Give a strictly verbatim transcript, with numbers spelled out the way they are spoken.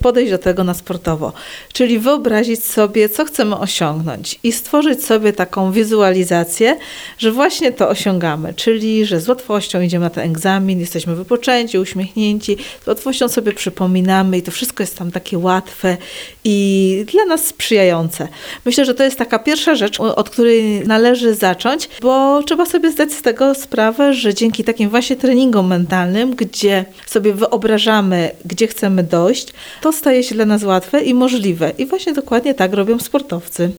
podejść do tego na sportowo, czyli wyobrazić sobie, co chcemy osiągnąć i stworzyć sobie taką wizualizację, że właśnie to osiągamy, czyli że z łatwością idziemy na ten egzamin, jesteśmy wypoczęci, uśmiechnięci, z łatwością sobie przypominamy i to wszystko jest tam takie łatwe i dla nas sprzyjające. Myślę, że to jest taka pierwsza rzecz, od której należy zacząć, bo trzeba sobie zdać z tego sprawę, że dzięki takim właśnie treningom mentalnym, gdzie sobie wyobrażamy, gdzie chcemy dojść, to staje się dla nas łatwe i możliwe. I właśnie dokładnie tak robią sportowcy.